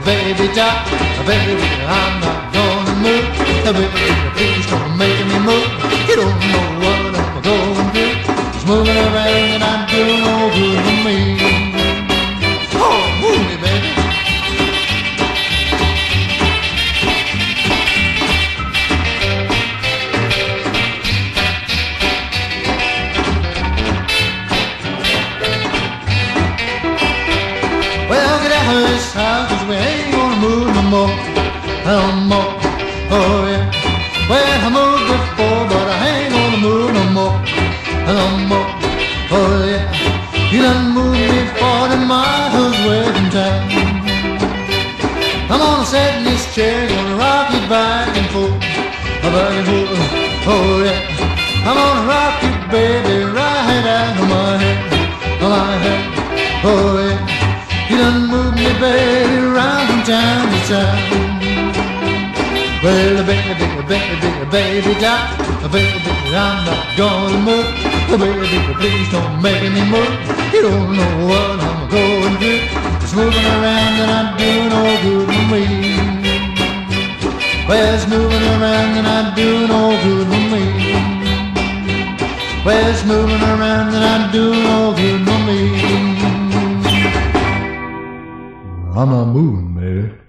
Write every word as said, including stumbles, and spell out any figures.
baby, doc, baby, I'm not gonna move. Baby, please don't make me move. You don't know what I'm going through. Just moving around and I'm doing no good for me. Oh, move me, baby. Well, get out of this house, 'cause we ain't gonna move no more, no more, oh yeah. Well, I moved before, but I ain't gonna move no more, no more, oh yeah. You done moved me forty miles away from town. I'm gonna sit in this chair, gonna rock you back and forth, back and forth, oh yeah. I'm gonna rock you, baby, right out of my head, my head, oh yeah. You done moved me, baby, round from town to town. Well, baby, baby, baby, baby, doc, baby, I'm not gonna move. Baby, please don't make me move. You don't know what I'm going through. Just moving around and I'm doing no good for me. Well, it's moving around and I'm doing no good for me. Well, it's moving around and I'm doing no good for me. I'm not moving, baby.